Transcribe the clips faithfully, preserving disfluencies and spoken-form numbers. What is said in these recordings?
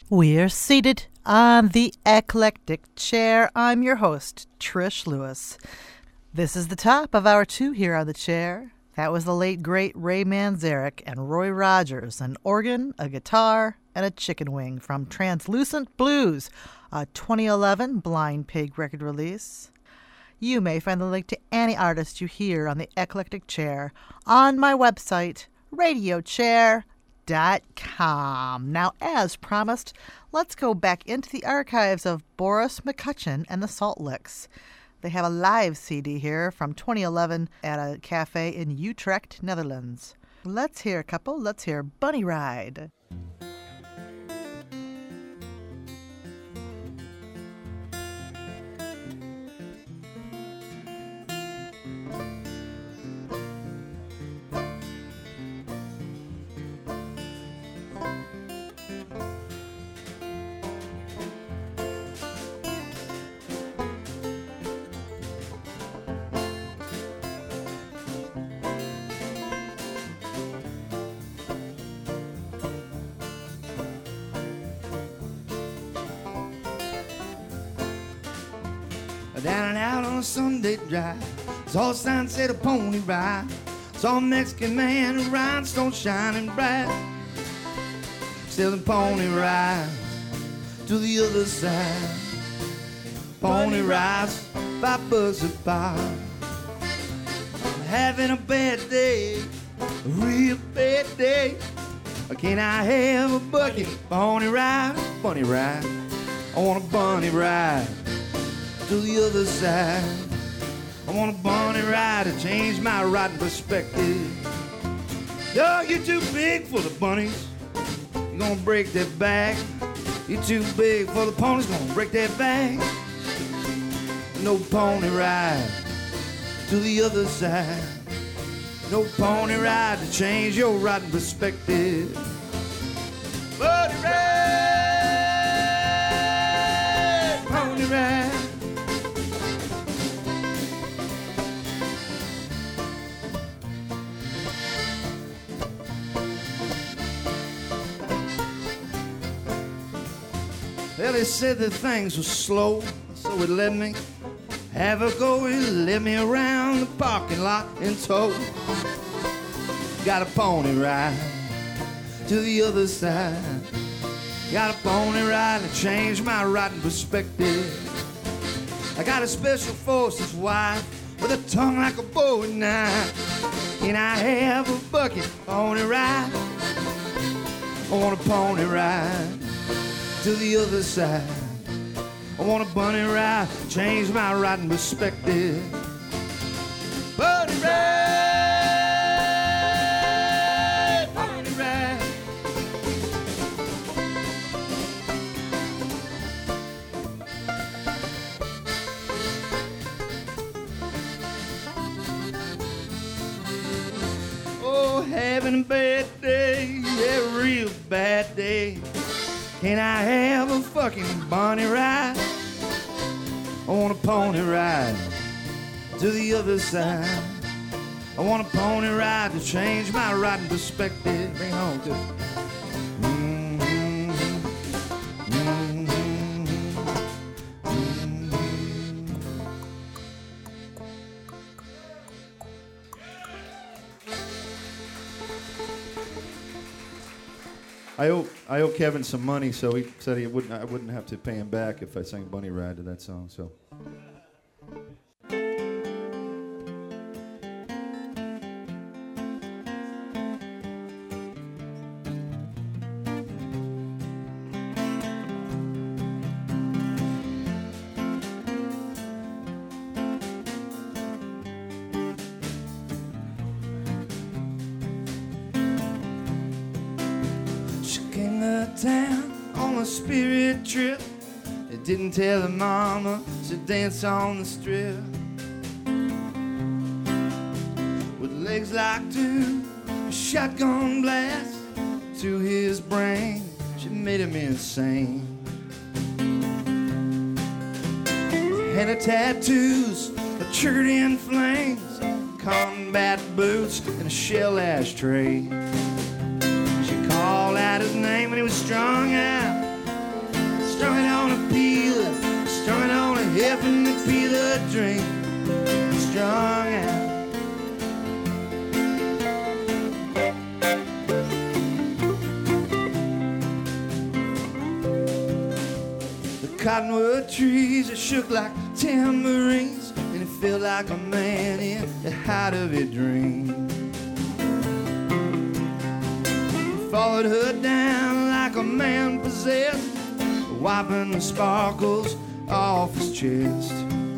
We're seated on the eclectic chair. I'm your host, Trish Lewis. This is the top of hour two here on the chair. That was the late, great Ray Manzarek and Roy Rogers, an organ, a guitar, and a chicken wing from Translucent Blues, a twenty eleven Blind Pig record release. You may find the link to any artist you hear on the eclectic chair on my website, radio chair dot com. Now, as promised, let's go back into the archives of Boris McCutcheon and the Salt Licks. They have a live C D here from twenty eleven at a cafe in Utrecht, Netherlands. Let's hear a couple. Let's hear Bunny Ride. Down and out on a Sunday drive, saw a sign said a pony ride. Saw a Mexican man who rhinestones shining bright, selling pony rides to the other side. Pony rides, five bucks a pop. I'm having a bad day, a real bad day. Can I have a bucket? Pony ride, bunny ride. I want a bunny ride to the other side. I want a bunny ride to change my riding perspective. Yo, you're too big for the bunnies, you're gonna break their back. You're too big for the ponies, gonna break their back. No pony ride to the other side. No pony ride to change your riding perspective. Bunny ride, pony ride. Well, they said that things were slow, so it let me have a go. It led me around the parking lot in tow. Got a pony ride to the other side. Got a pony ride to change my riding perspective. I got a special forces wife with a tongue like a bowie knife. Can I have a bucket pony ride? I want a pony ride to the other side. I want a bunny ride, change my riding perspective. Bunny ride, bunny ride. Oh, having a bad day, yeah, real bad day. Can I have a fucking bunny ride? I want a pony ride to the other side. I want a pony ride to change my riding perspective. Bring it home, too. Mm-hmm. Mm-hmm. Mm-hmm. I owe I owe Kevin some money, so he said he wouldn't I wouldn't have to pay him back if I sang Bunny Ride to that song. So. Town on a spirit trip. It didn't tell her mama to dance on the strip. With legs like two, a shotgun blast to his brain. She made him insane. And her tattoos, a church in flames, combat boots, and a shell ashtray. Called out his name when he was strung out a drink, strung out. Cottonwood trees that shook like tambourines, and it felt like a man in the height of a dream. He followed her down like a man possessed, wiping the sparkles off his chest.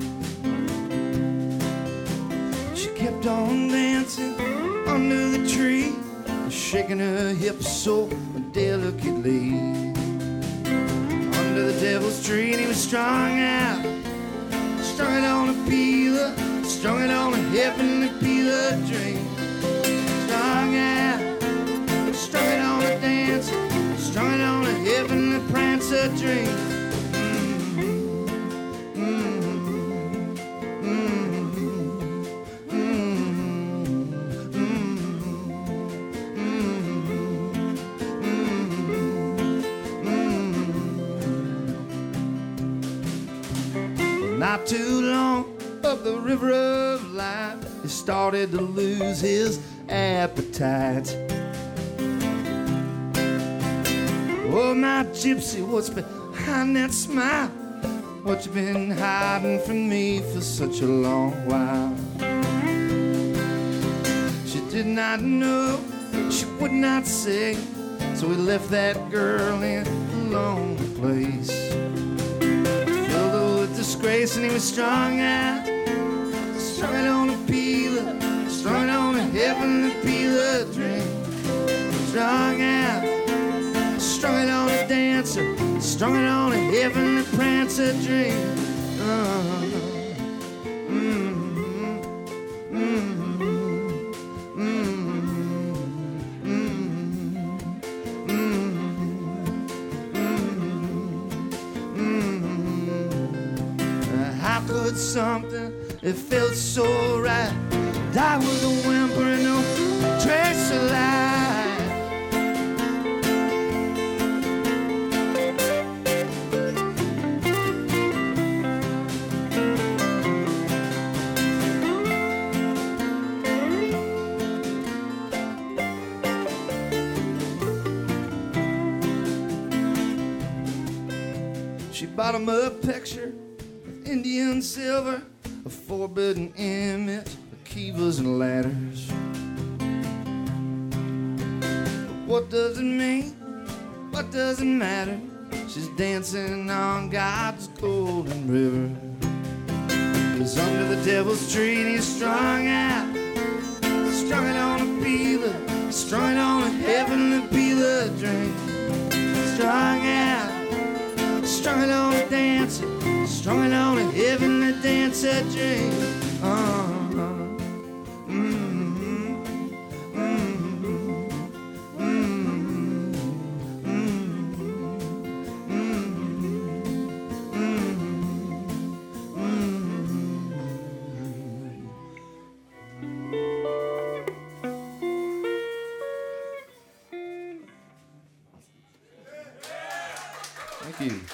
She kept on dancing under the tree, shaking her hips so delicately. Under the devil's tree, and he was strung out, strung it on a peeler, strung it on a heavenly peeler dream. Strung out, strung it on a dancer, strung it on a heavenly prancer dream. Not too long up the river of life, he started to lose his appetite. Oh, my gypsy, what's behind that smile? What you been hiding from me for such a long while? She did not know, she would not say, so we left that girl in a lonely place. Disgrace, and he was strung out, strung it on a peeler, strung it on a heavenly peeler dream. Strung out, strung it on a dancer, strung it on a heavenly prancer dream. Uh-huh. Something that felt so right die with a whimper and no trace of life. She bought him a picture, Indian silver, a forbidden image of kivas and ladders. What does it mean? What does it matter? She's dancing on God's golden river. He's under the devil's tree and he's strung out, strung it on a peeler, strung it on a heavenly peeler dream. Strung out, strung it on a dancer, strung it on a heavenly dancer dream. Uh-huh. Mm-hmm. Mm-hmm. Mm-hmm. Mm-hmm. Thank you.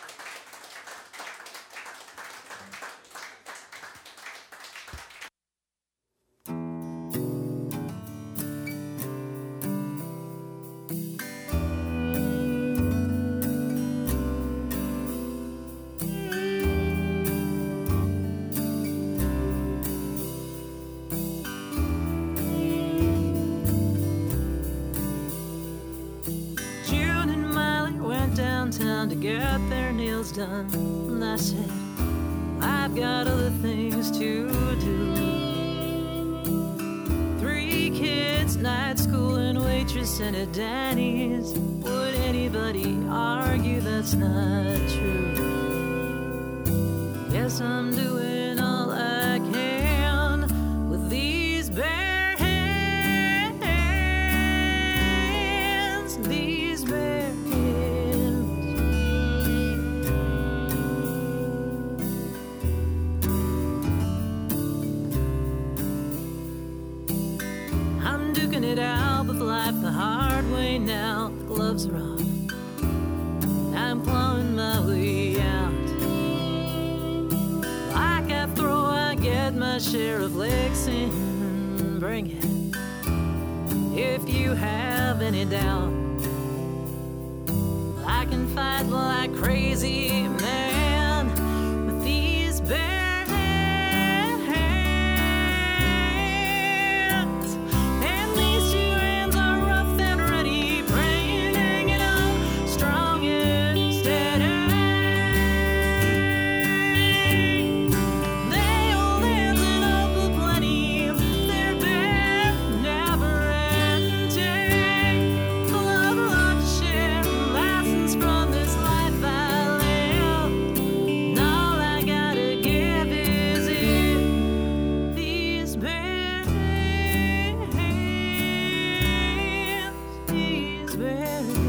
To get their nails done, and I said, I've got other things to do. Three kids, night school, and waitress, and a Danny's. Would anybody argue that's not true? Guess I'm doing all I can with these bare hands, these bare it out with life the hard way now. The gloves are off, I'm plowing my way out. Like I share of licks and bring it. If you have any doubt, I can fight like crazy man with these bare hands. And these two hands are rough and ready, praying, hanging on, strong and steady. They hold hands and hope for plenty. They're bare, never ending. Full of love to share, lessons from this life I live. And all I gotta give is it. These bare hands, these bare hands.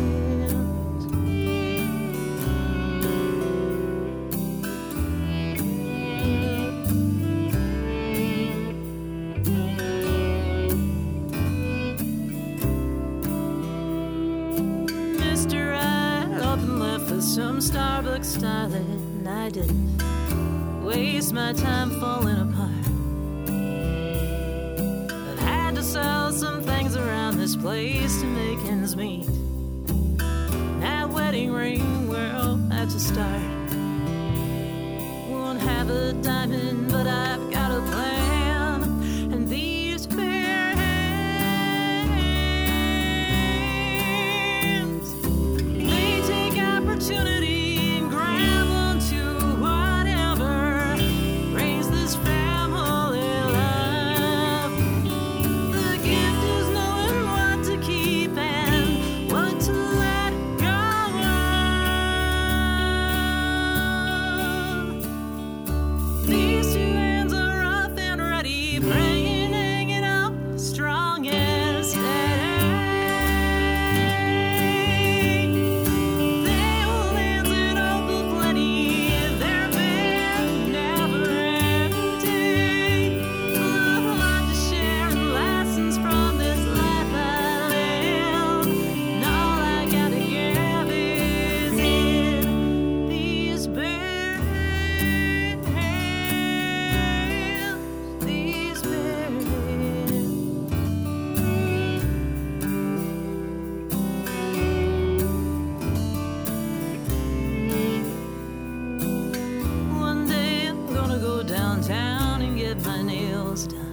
Mister, I up and left for some Starbucks styling. I didn't waste my time falling apart. I've had to sell some things around this place to make ends meet. That wedding ring, well, that's a start. Won't have a diamond, but I've got a plan. And these bare hands, they take opportunity and grab onto whatever brings this family love. The gift is knowing what to keep and what to let go of. These two hands are rough and ready, praying, hanging up, strong and steady. They hold hands and hope for plenty. They're bare, never ending. Full of love to share and lessons from this life I live. And all I gotta give is it. These bare hands, these bare hands. One day I'm gonna go downtown and get my nails done.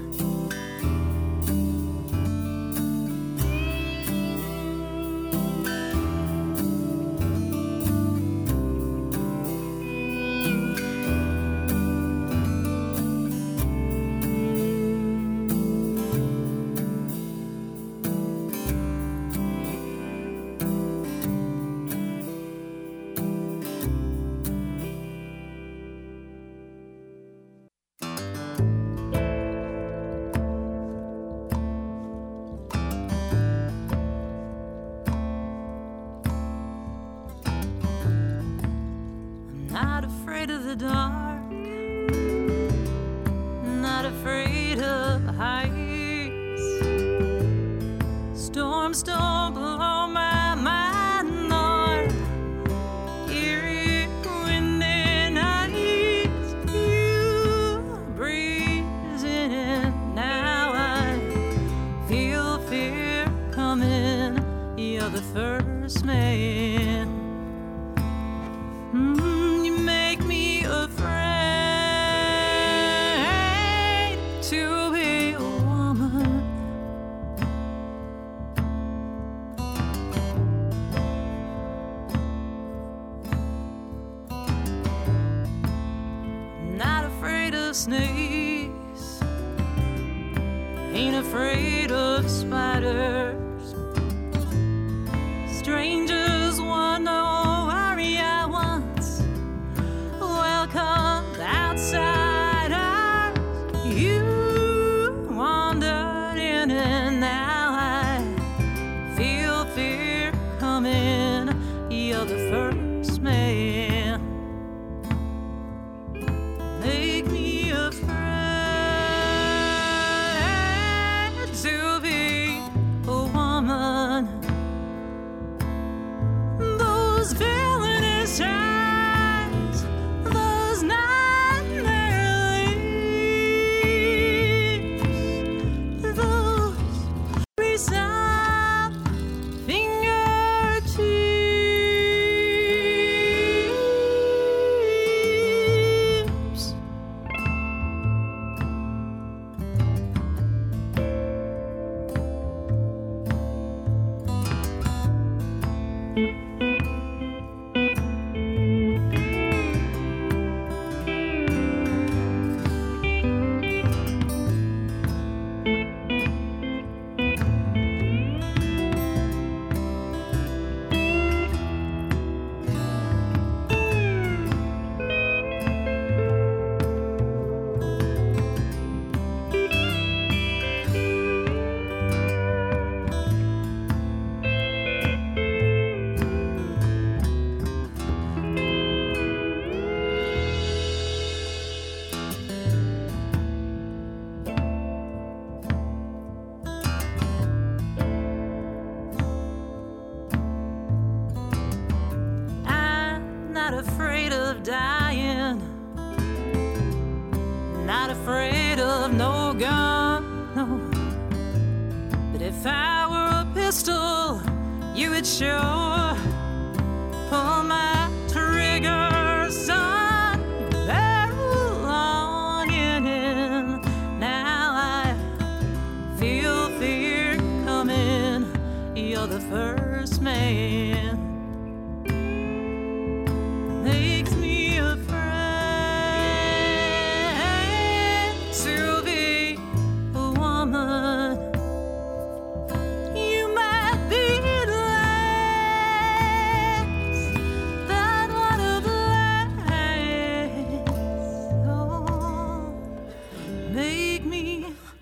I'm not afraid of the dark, not afraid of heights. Storms don't blow my mind, nor eerie wind and nights. You breeze in and now I feel fear coming. You're the first man. Mm, you make me afraid to be a woman. Not afraid of snakes, ain't afraid of spiders. Strangers want no worry I once welcomed outsiders. You wandered in and now I feel fear coming. You're the first man. Make me afraid to be a woman. Those villainous eyes, those nightmare not afraid of dying, not afraid of no gun, no. But if I were a pistol, you would sure pull my trigger, son. Barrel on in. Now I feel fear coming. You're the first man. Makes me afraid to be a woman. You might be less than one of last. Oh, make me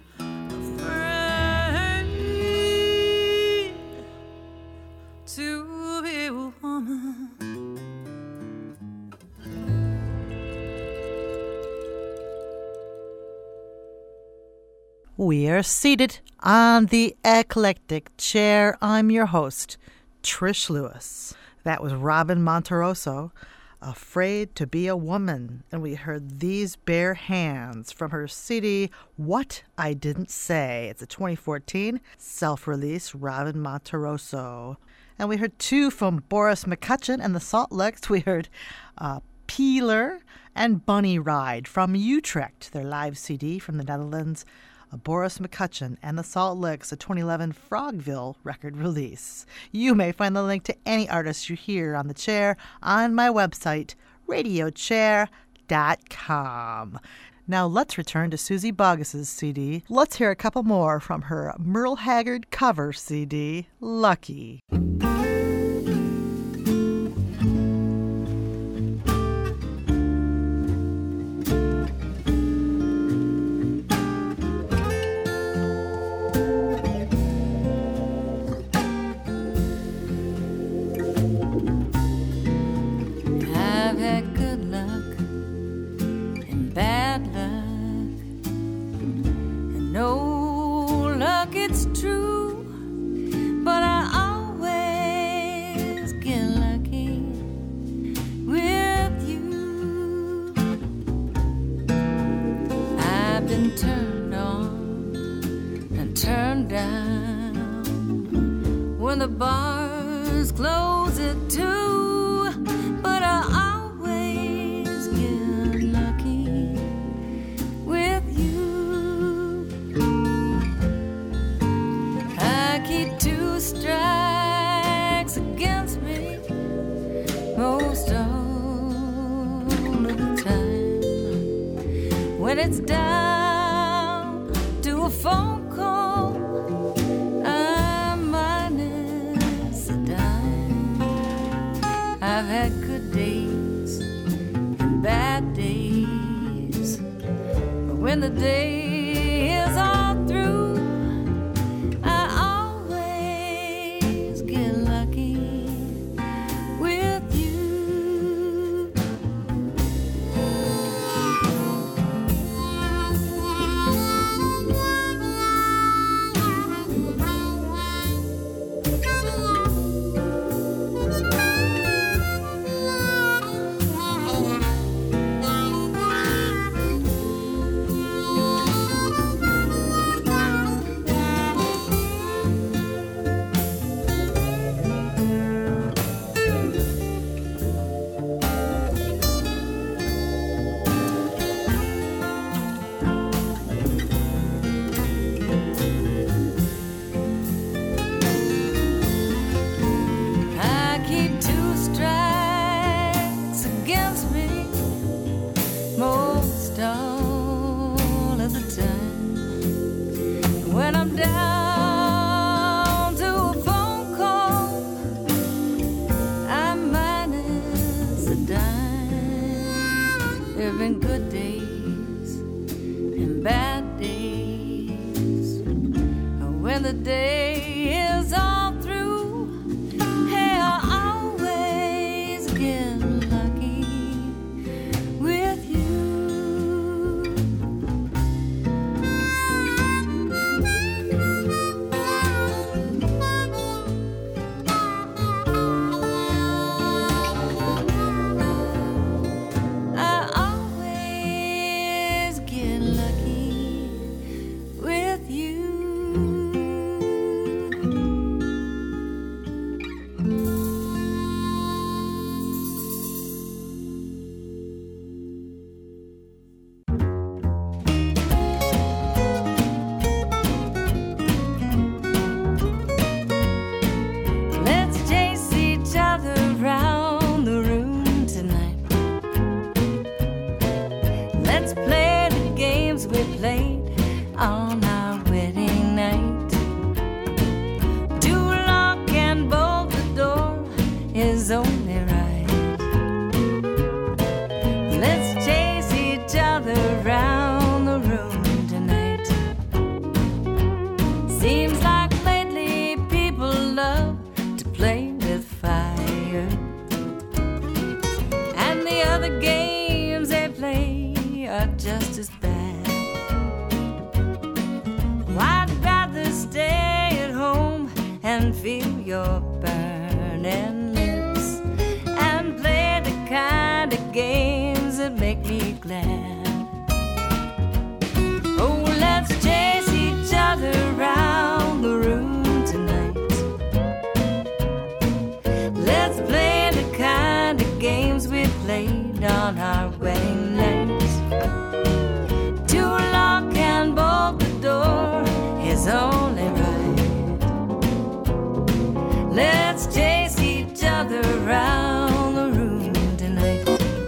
afraid to be a woman. We are seated on the eclectic chair. I'm your host, Trish Lewis. That was Robin Monterosso, Afraid to Be a Woman. And we heard These Bare Hands from her C D, What I Didn't Say. It's a twenty fourteen self-release, Robin Monterosso. And we heard two from Boris McCutcheon and the Salt Licks. We heard uh, Peeler and Bunny Ride from Utrecht, their live C D from the Netherlands. Uh, Boris McCutcheon and the Salt Licks, a twenty eleven Frogville record release. You may find the link to any artist you hear on the chair on my website, radio chair dot com. Now let's return to Susie Bogus's C D. Let's hear a couple more from her Merle Haggard cover C D, Lucky. I've had good luck and bad luck, and no luck, it's true, but I always get lucky with you. I've been turned on and turned down when the bars close at two, but I always get lucky with you. I keep two strikes against me most all of the time. When it's down to a phone call, I'm minus a dime. I've had good days and bad days, but when the day is all through, I always get lucky with you. love to play with fire. And the other games they play are just as bad. Well, I'd rather stay at home and feel your burning lips and play the kind of games that make me glad. Oh, let's chase each other around the room tonight. Let's play the kind of games we played on our wedding night. To lock and bolt the door is only right. Let's chase each other around the room tonight.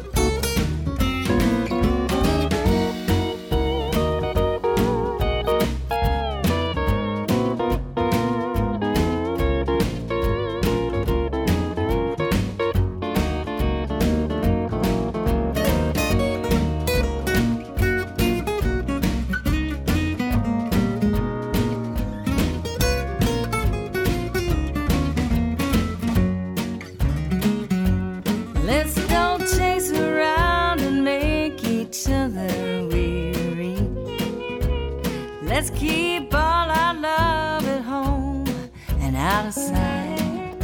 Let's don't chase around and make each other weary. Let's keep all our love at home and out of sight.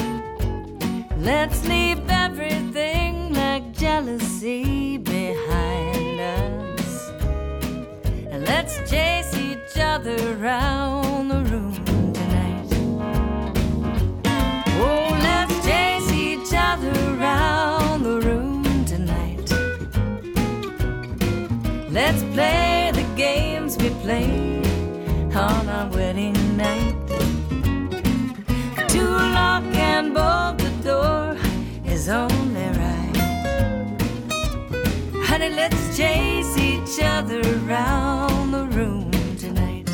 Let's leave everything like jealousy behind us. And let's chase each other around the room tonight. Oh, let's chase each other around the room tonight. Let's play the games we played on our wedding night. To lock and bolt the door is only right. Honey, let's chase each other around the room tonight.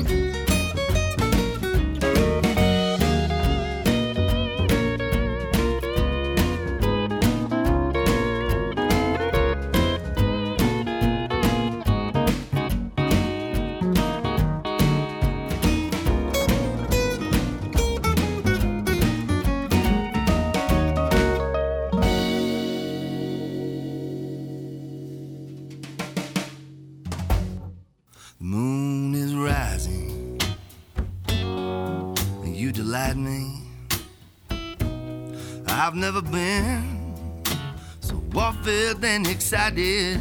The moon is rising, and you delight me. I've never been so well-filled and excited.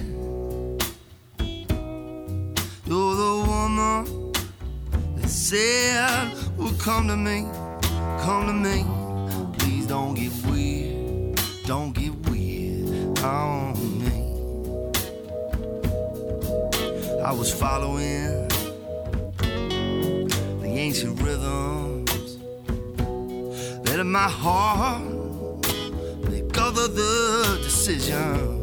You're the woman that said would come to me, come to me. Please don't get weird, don't get weird on me. I was following the ancient rhythms, letting my heart make other the decisions.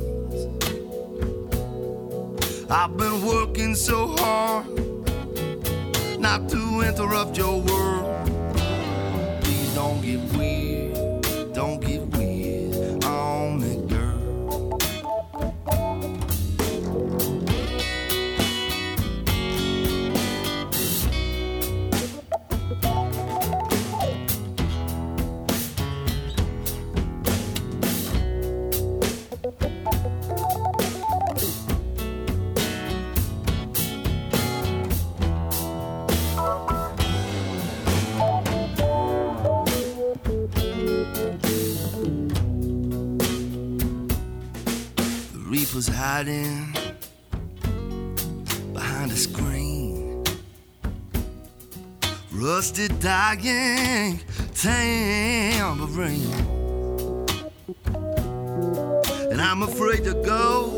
I've been working so hard not to interrupt your world. Please don't get weird, don't get weird on me, girl. Was hiding behind a screen, rusted dying tambourine, and I'm afraid to go,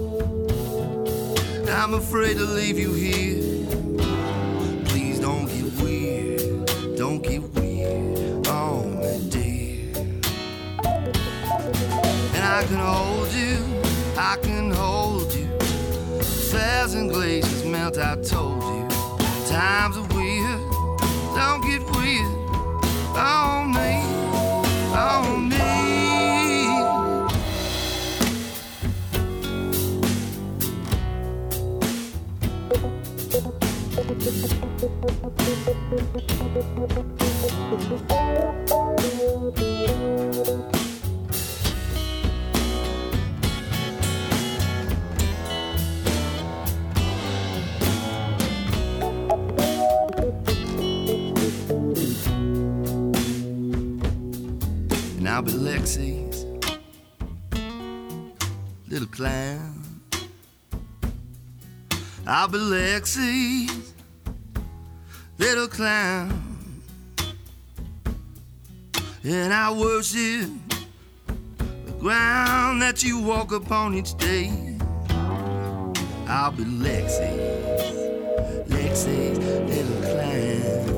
I'm afraid to leave you here. Please don't get weird, don't get weird on me, dear. And I can hold you, I can hold you. A thousand glaciers melt, I told you. Times are weird, don't get weird on me, on me. Thank you. I'll be Lexi's little clown. I'll be Lexi's little clown, and I worship the ground that you walk upon each day. I'll be Lexi's, Lexi's little clown.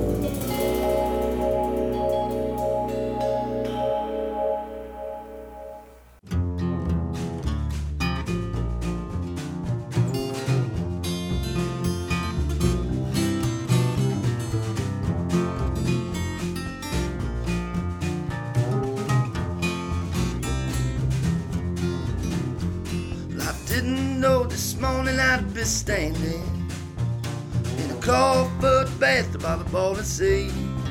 I'd be standing in a cold-foot bath by the Baltic Sea,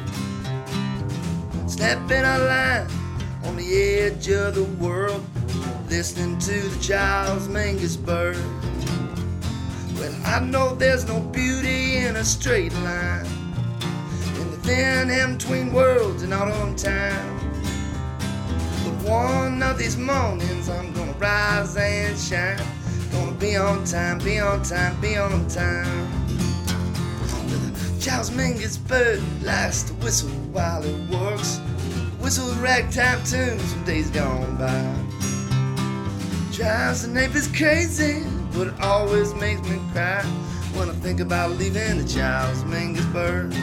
snapping a line on the edge of the world, listening to the Charles Mingus bird. Well, I know there's no beauty in a straight line, in the thin and between worlds in autumn time. But one of these mornings I'm gonna rise and shine. Gonna be on time, be on time, be on time. The Charles Mingus bird likes to whistle while he works. Whistle ragtime tunes from days gone by. Drives the neighbors crazy, but it always makes me cry when I think about leaving the Charles Mingus bird.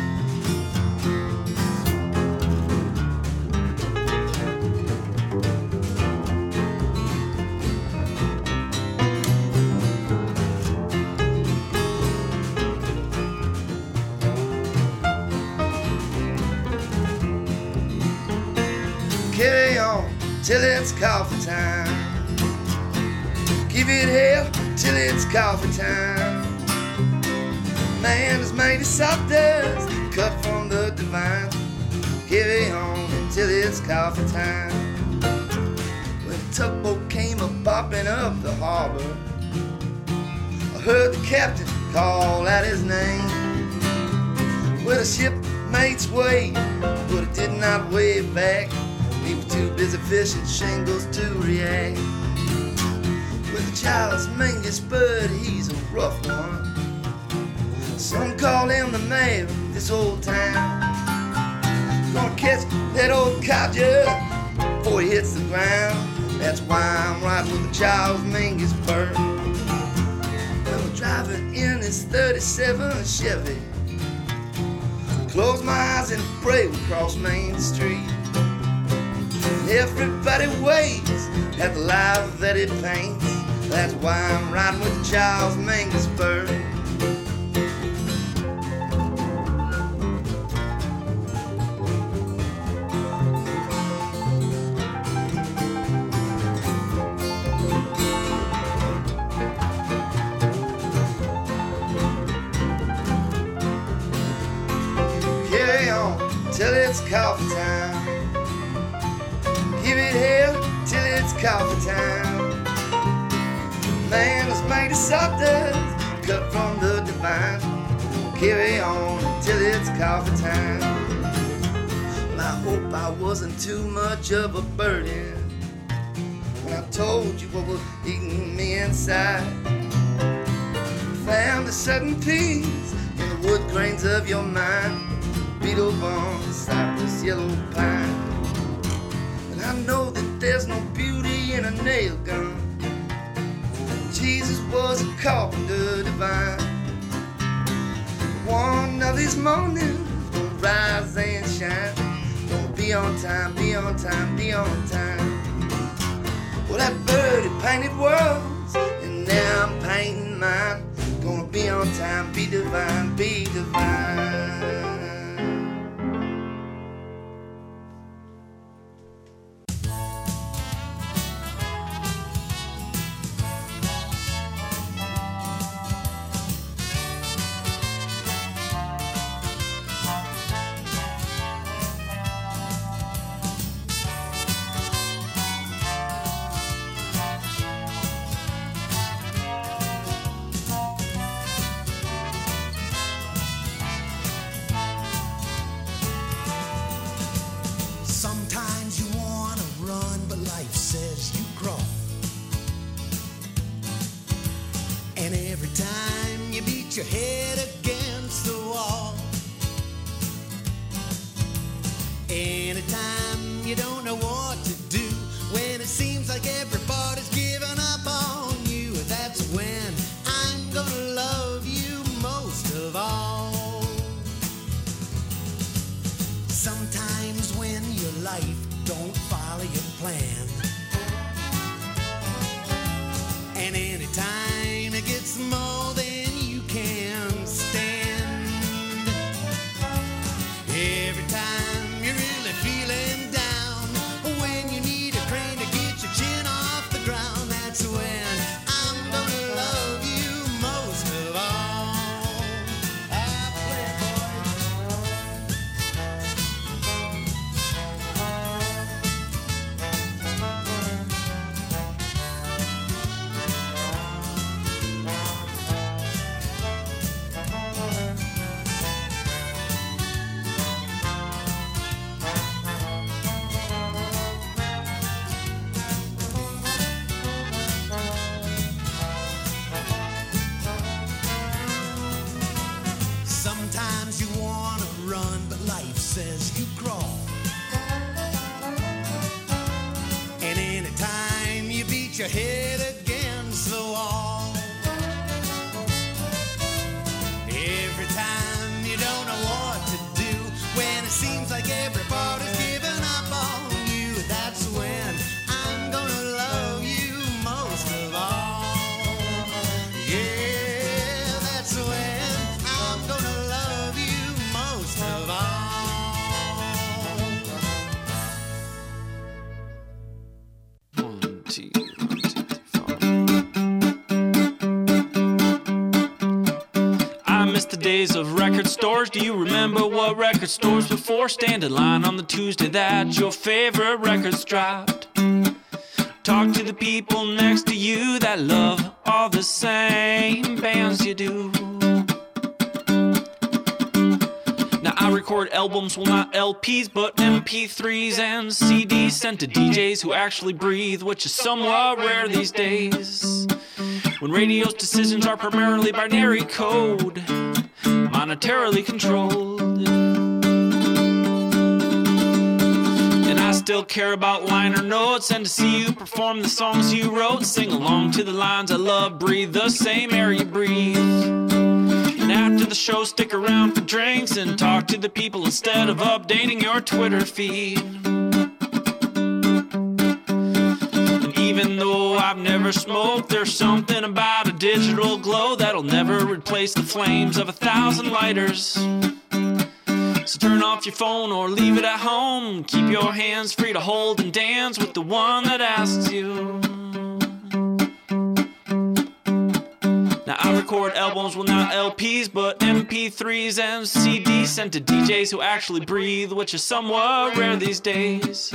Carry on till it's coffee time. Give it hell till it's coffee time. Man is made of soft dust, cut from the divine. Carry on until it's coffee time. When the tugboat came a bopping up the harbor, I heard the captain call out his name. Well, the shipmates waved, but it did not wave back. We were too busy fishing shingles to react. With the Charles Mingus bird, he's a rough one. Some call him the mayor of this old town. Gonna catch that old codger before he hits the ground. That's why I'm riding with the Charles Mingus bird. When we're driving in this thirty-seven Chevy, close my eyes and pray we cross Main Street. Everybody waves at the life that it paints. That's why I'm riding with the Charles Mingus bird. Carry on till it's coffee time. Give it hell till it's coffee time. Man is made of soft dust, cut from the divine. Carry on till it's coffee time. Well, I hope I wasn't too much of a burden when I told you what was eating me inside. Found a sudden peace in the wood grains of your mind. Beetle bones, cypress, yellow pine. I know that there's no beauty in a nail gun. Jesus was a carpenter divine. One of these mornings, gonna rise and shine. Gonna be on time, be on time, be on time. Well, that bird had painted worlds, and now I'm painting mine. Gonna be on time, be divine, be divine. you don't know what to do. When it seems like everybody's giving up on you, that's when I'm gonna love you most of all. Sometimes when your life don't follow your plan, and anytime it gets more than you can stand, every time you're really feeling down, when you need a crane to get your chin off the ground, that's when I'm gonna love you most of all. Ah, sometimes you wanna run, but life says you crawl. And anytime you beat your head against the wall, every time you don't know what to do, when it seems like everybody's giving up on you, that's when I'm gonna love you most of all. Yeah, that's when I'm gonna love you most of all. One, two, one, two, three, four. I miss the days of record stores. Do you remember what record stores before? Stand in line on the Tuesday that your favorite records dropped. Talk to the people next to you that love all the same bands you do. Now I record albums, well not L Ps, but M P threes and C Ds sent to D Js who actually breathe, which is somewhat rare these days. When radio's decisions are primarily binary code, monetarily controlled. And I still care about liner notes and to see you perform the songs you wrote. Sing along to the lines I love, breathe the same air you breathe. And after the show, stick around for drinks and talk to the people instead of updating your Twitter feed. And even though I've never smoked, there's something about a digital glow that'll never replace the flames of a thousand lighters. So turn off your phone or leave it at home. Keep your hands free to hold and dance with the one that asks you. Now I record albums, well not L Ps, but M P threes and C Ds sent to D Js who actually breathe, which is somewhat rare these days.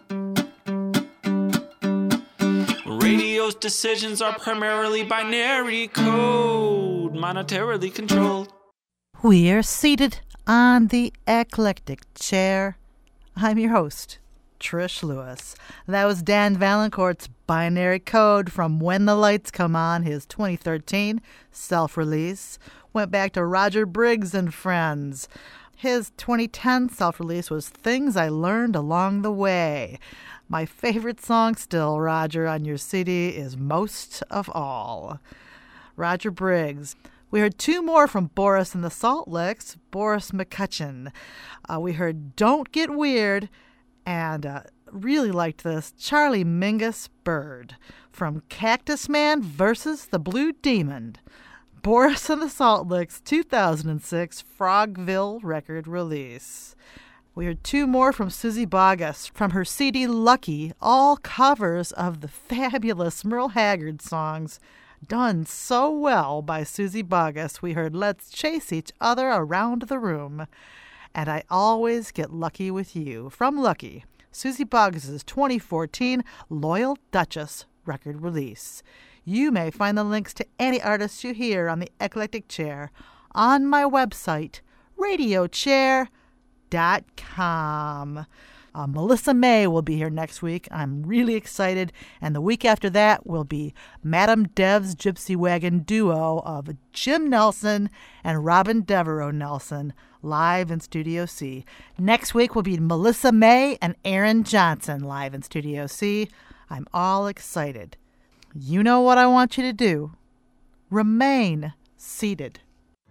Radio's decisions are primarily binary code, monetarily controlled. We are seated on the eclectic chair. I'm your host, Trish Lewis. That was Dan Valancourt's Binary Code from When the Lights Come On, his twenty thirteen self-release. Went back to Roger Briggs and Friends. His twenty ten self-release was Things I Learned Along the Way. My favorite song still, Roger, on your C D is Most of All. Roger Briggs. We heard two more from Boris and the Salt Licks, Boris McCutcheon. Uh, we heard Don't Get Weird, and uh, really liked this, Charlie Mingus Bird from Cactus Man versus the Blue Demon. Boris and the Salt Licks, two thousand six Frogville record release. We heard two more from Susie Boggess from her C D Lucky, all covers of the fabulous Merle Haggard songs done so well by Susie Boggess. We heard Let's Chase Each Other Around the Room, and I Always Get Lucky with You from Lucky, Susie Boggess's twenty fourteen Loyal Duchess record release. You may find the links to any artists you hear on the Eclectic Chair on my website, radio chair dot com. Uh, Melissa May will be here next week. I'm really excited. And the week after that will be Madame Dev's Gypsy Wagon duo of Jim Nelson and Robin Devereaux Nelson. live in Studio C. Next week will be Melissa May and Aaron Johnson live in Studio C. I'm all excited. You know what I want you to do. Remain seated.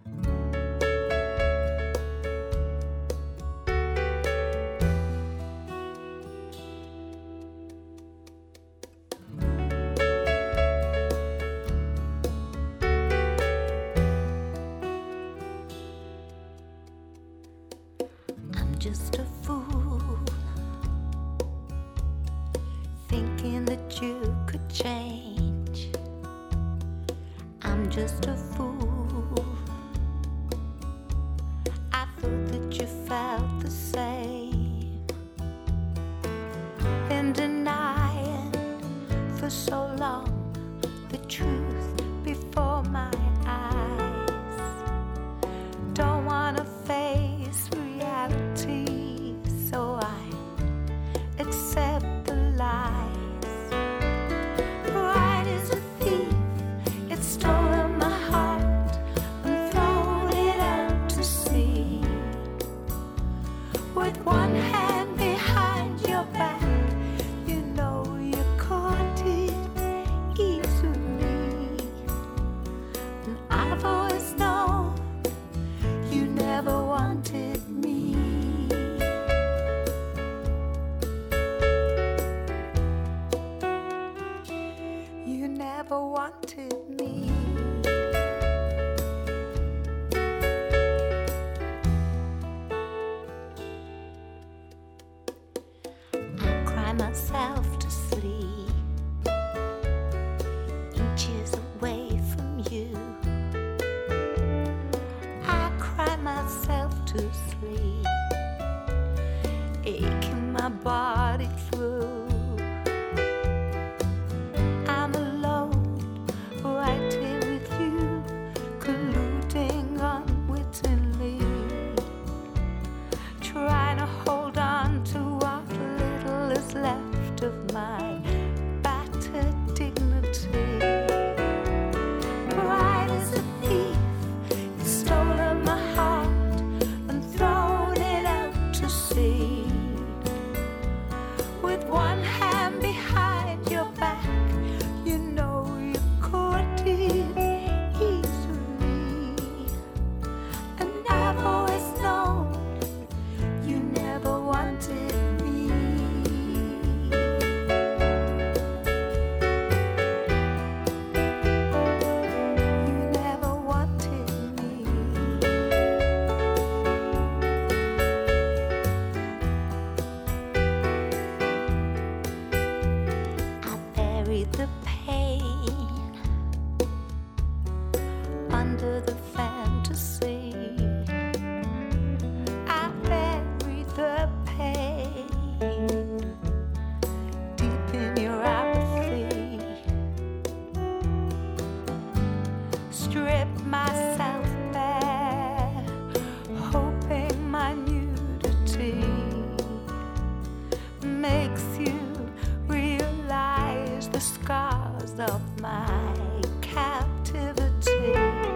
Just a fool, thinking that you could change. I'm just a fool. I thought that you felt the same. Been denying for so long the truth before my eyes. Don't wanna face reality, so I accept the lies. Pride is a thief, it's stolen my heart and thrown it out to sea. With one hand behind your back, you know you caught it easily. And I've always known you never wanted me. You never wanted me. I cry myself to sleep, inches away from you. I cry myself to sleep, aching my body through. I'm alone, right here with you, colluding unwittingly, trying to hold on to what little is left of my battered dignity. Pride is a thief, it's stolen my heart and thrown it out to sea. With one hand behind your back, you know you caught it easily. And I've always known you never wanted me. You never wanted me. I buried the pain under the fantasy. I buried the pain deep in your apathy. Stripped myself bare, hoping my nudity makes you realize the scars of my captivity.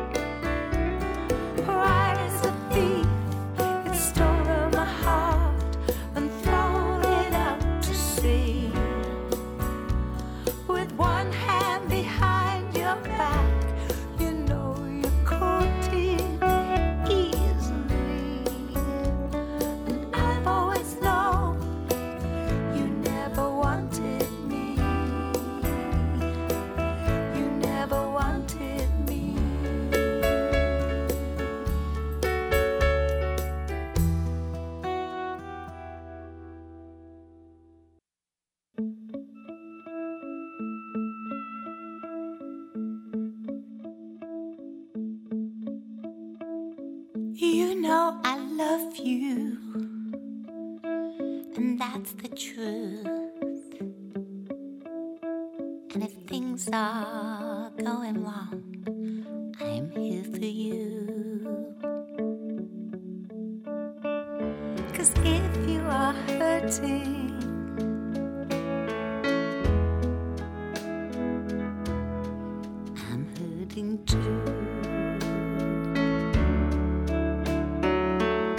Pride is a thief, it's stolen my heart and thrown it out to sea. With one hand behind your back, you know you caught it easily. And I've always known you never wanted me. You never wanted me. You know I love you, and that's the truth. And if things are going wrong, I'm here for you. 'Cause if you are hurting, I'm hurting too.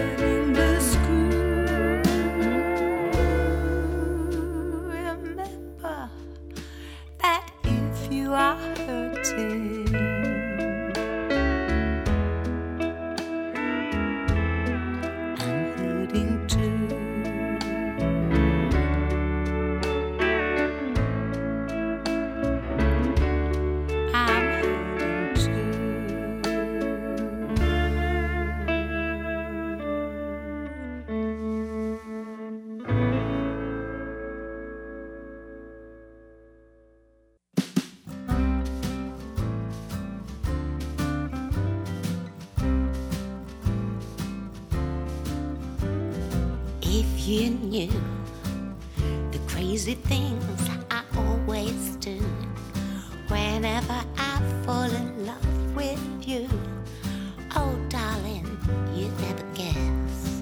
turning the screw. Remember that if you are hurting, I'm hurting too. I'm hurting too. If you knew the crazy things I always do whenever I fall in love with you, oh darling, you'd never guess.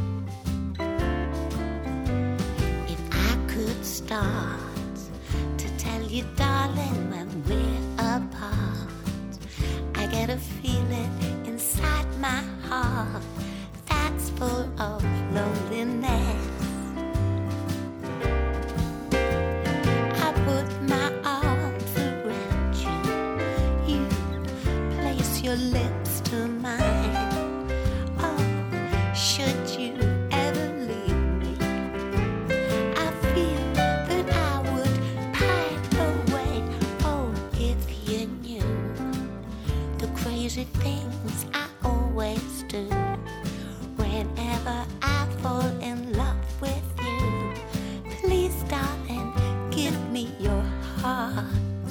If I could start to tell you, darling, when we're apart, I get a feeling inside my heart that's full of loneliness. I put my arms around you, you place your lips to mine. Oh, should you ever leave me, I feel that I would pine away. Oh, if you knew the crazy things I always do whenever I fall in love with you. Please, darling, give me your heart.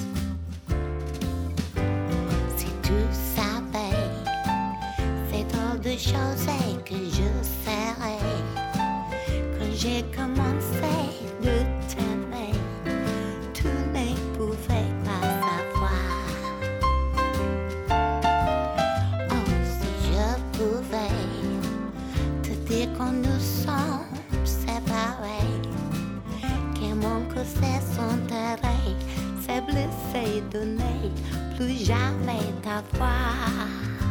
Si tu savais, c'est trop de choses que je serais quand j'ai commencé de t'aimer. Tu ne pouvais pas savoir. Oh, si je pouvais te dire qu'on nous sommes séparés, que mon cœur s'est enterré, s'est blessé, donné, plus jamais t'avoir.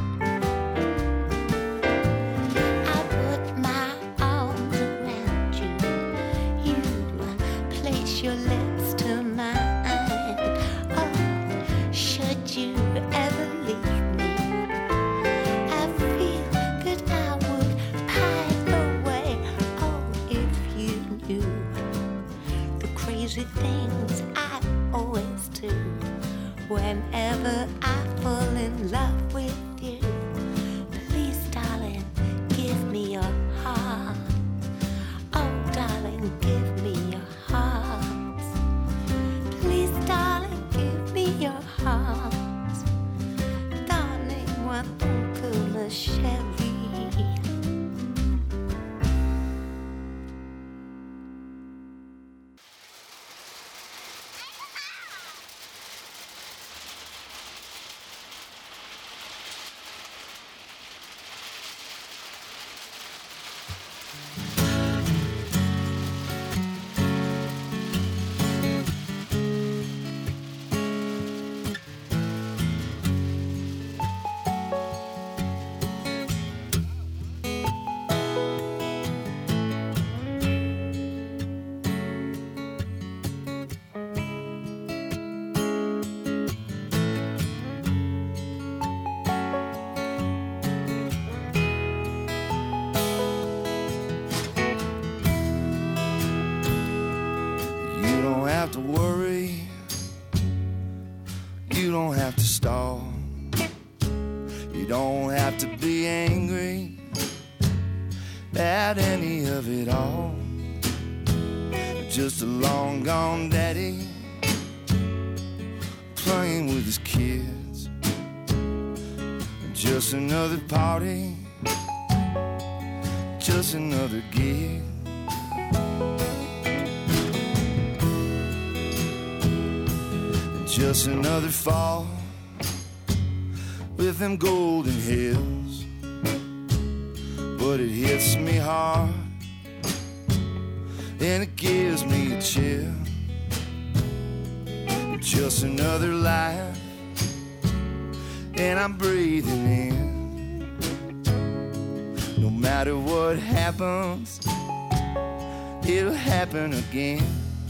I put my arms around you, you place your lips to mine. Oh, should you ever leave me, I feel that I would pine away. Oh, if you knew the crazy things I always do whenever I fall in love with you. Please, darling, give me your heart. Oh, darling, give me your heart. Please, darling, give me your heart. Donnez-moi ton cœur, ma chérie. You don't have to worry. You don't have to stall. You don't have to be angry at any of it all. Just a long gone daddy playing with his kids. Just another party, just another gig. Just another fall with them golden hills. But it hits me hard and it gives me a chill. Just another life and I'm breathing in No matter what happens, it'll happen again.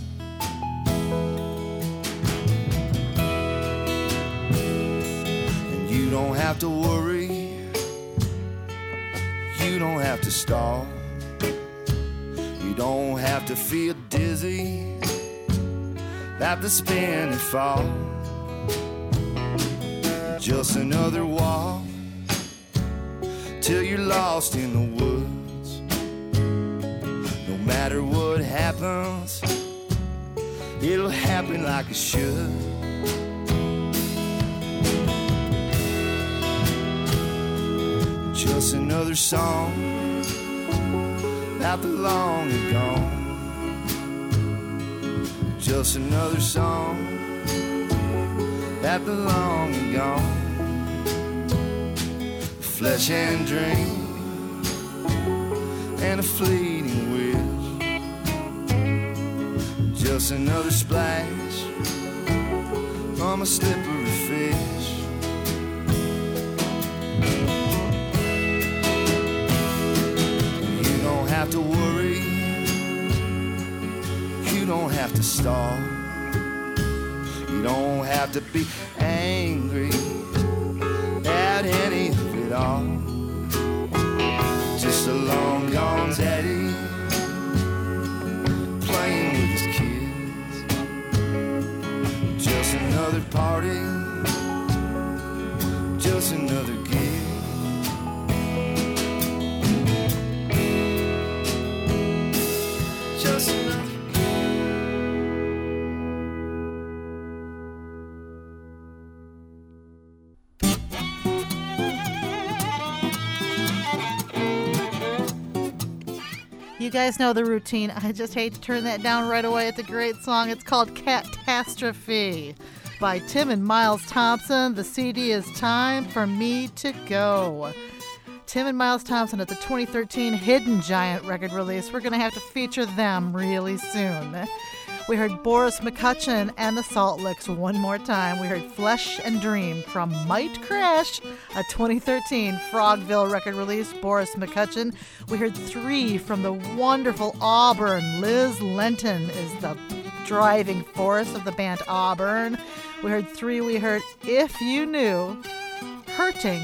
And you don't have to worry, you don't have to stall, you don't have to feel dizzy at the spin and fall. Just another walk till you're lost in the woods. No matter what happens, it'll happen like it should. Just another song about the long and gone. Just another song about the long and gone. Flesh and dream and a fleeting wish. Just another splash from a slippery fish. You don't have to worry, you don't have to stall, you don't have to be angry at any of it all. Just a long gone daddy playing with his kids. Just another party, just another gig. Just another. You guys know the routine. I just hate to turn that down right away. It's a great song. It's called Catastrophe by Tim and Miles Thompson. The C D is Time for Me to Go. Tim and Miles Thompson at the twenty thirteen Hidden Giant record release. We're going to have to feature them really soon. We heard Boris McCutcheon and the Salt Licks one more time. We heard Flesh and Dream from Might Crash, a twenty thirteen Frogville record release, Boris McCutcheon. We heard Three from the wonderful Auburn. Liz Lenton is the driving force of the band Auburn. We heard Three. We heard If You Knew, Hurting,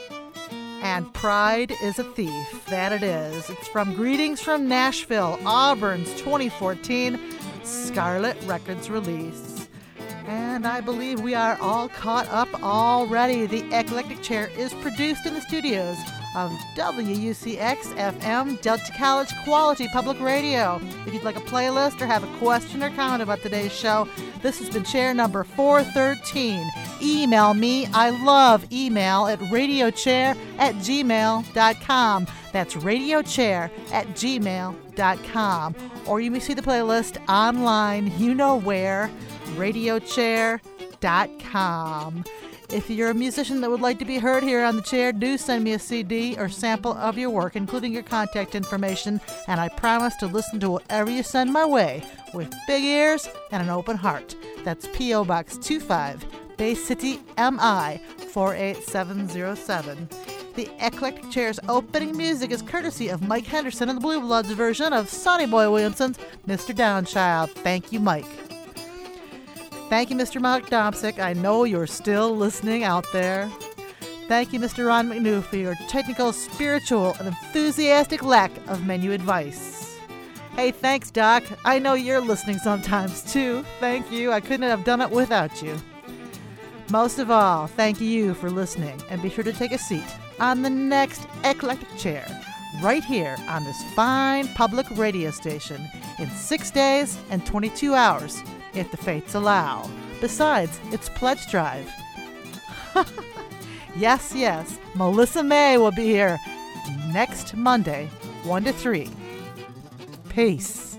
and Pride is a Thief. That it is. It's from Greetings from Nashville, Auburn's twenty fourteen Scarlet Records release. And I believe we are all caught up already. The Eclectic Chair is produced in the studios of W U C X F M, Delta College Quality Public Radio. If you'd like a playlist or have a question or comment about today's show, this has been chair number four thirteen. Email me. I love email at radiochair at gmail dot com. That's radiochair at gmail dot com. Or you may see the playlist online, you know where, radiochair dot com. If you're a musician that would like to be heard here on the chair, do send me a C D or sample of your work, including your contact information, and I promise to listen to whatever you send my way with big ears and an open heart. That's P O Box two five, Bay City, M I four eight seven zero seven. The Eclectic Chair's opening music is courtesy of Mike Henderson and the Blue Bloods version of Sonny Boy Williamson's Mister Downchild. Thank you, Mike. Thank you, Mister Mark Domsick. I know you're still listening out there. Thank you, Mister Ron McNew, for your technical, spiritual, and enthusiastic lack of menu advice. Hey, thanks, Doc. I know you're listening sometimes, too. Thank you. I couldn't have done it without you. Most of all, thank you for listening, and be sure to take a seat on the next Eclectic Chair, right here on this fine public radio station, in six days and twenty-two hours, if the fates allow. Besides, it's pledge drive. Yes, yes, Melissa May will be here next Monday, one to three. Peace.